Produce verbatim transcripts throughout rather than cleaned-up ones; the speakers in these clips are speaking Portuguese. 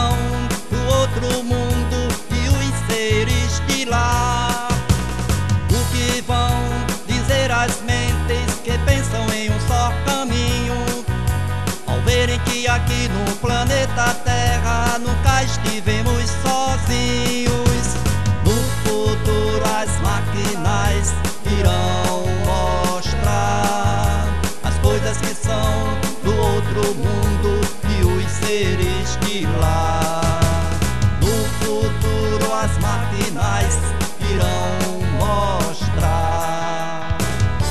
são do outro mundo e os seres de lá. O que vão dizer as mentes que pensam em um só caminho, ao verem que aqui no planeta Terra nunca estivemos sozinhos? No futuro as máquinas irão mostrar as coisas que são do outro mundo e os seres de lá. No futuro as máquinas irão mostrar.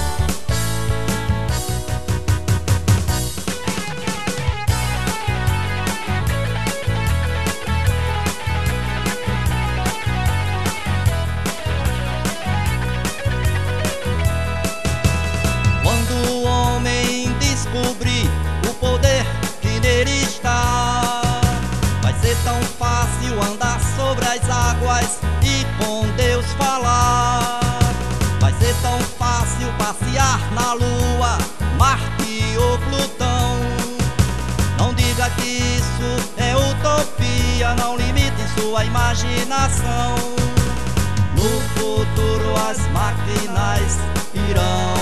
Quando o homem descobrir o poder que nele está, vai ser tão fácil andar sobre as águas e com Deus falar. Vai ser tão fácil passear na Lua, Marte ou Plutão. Não diga que isso é utopia, não limite sua imaginação. No futuro as máquinas irão